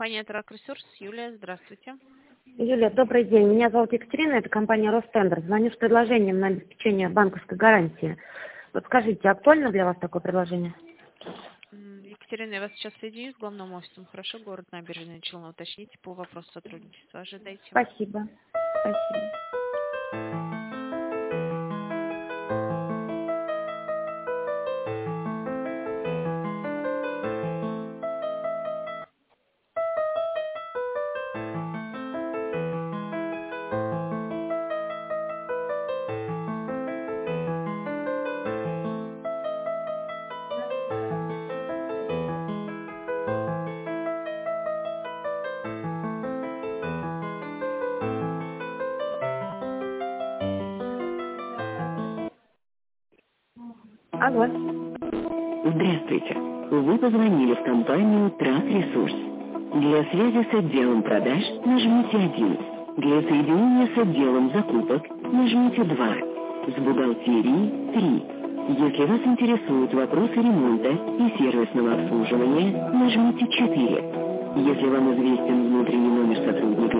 Компания Трак Ресурс. Юлия, здравствуйте. Юлия, добрый день. Меня зовут Екатерина, это компания Ростендер. Звоню с предложением на обеспечение банковской гарантии. Вот скажите, актуально для вас такое предложение? Екатерина, я вас сейчас соединю с главным офисом. Хорошо, город Набережные Челны. Уточните по вопросу сотрудничества. Ожидайте. Спасибо. Спасибо. Алло. Здравствуйте. Вы позвонили в компанию Трак Ресурс. Для связи с отделом продаж нажмите 1. Для соединения с отделом закупок нажмите 2. С бухгалтерией 3. Если вас интересуют вопросы ремонта и сервисного обслуживания, нажмите 4. Если вам известен внутренний номер сотрудника